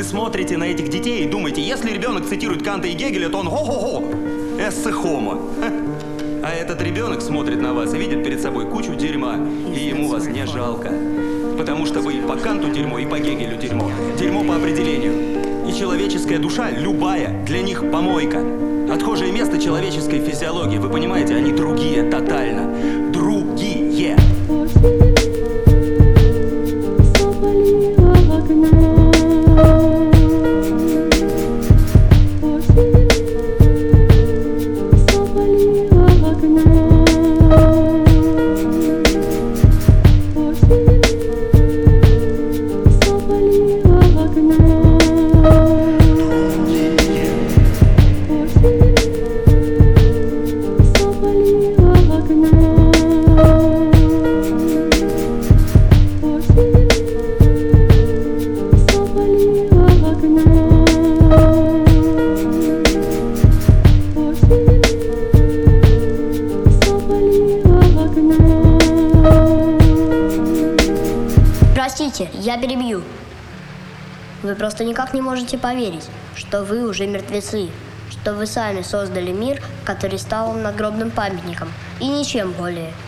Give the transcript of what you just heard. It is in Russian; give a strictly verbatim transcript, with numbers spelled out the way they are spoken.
смотрите на этих детей и думаете, если ребенок цитирует Канта и Гегеля, то он го-го-го, эссе хомо. А этот ребенок смотрит на вас и видит перед собой кучу дерьма, и ему вас не жалко. Потому что вы и по Канту дерьмо, и по Гегелю дерьмо. Дерьмо по определению. И человеческая душа, любая, для них помойка. Отхожее место человеческой физиологии, вы понимаете, они другие тотально. Другие. Простите, я перебью. Вы просто никак не можете поверить, что вы уже мертвецы, что вы сами создали мир, который стал вам надгробным памятником, и ничем более.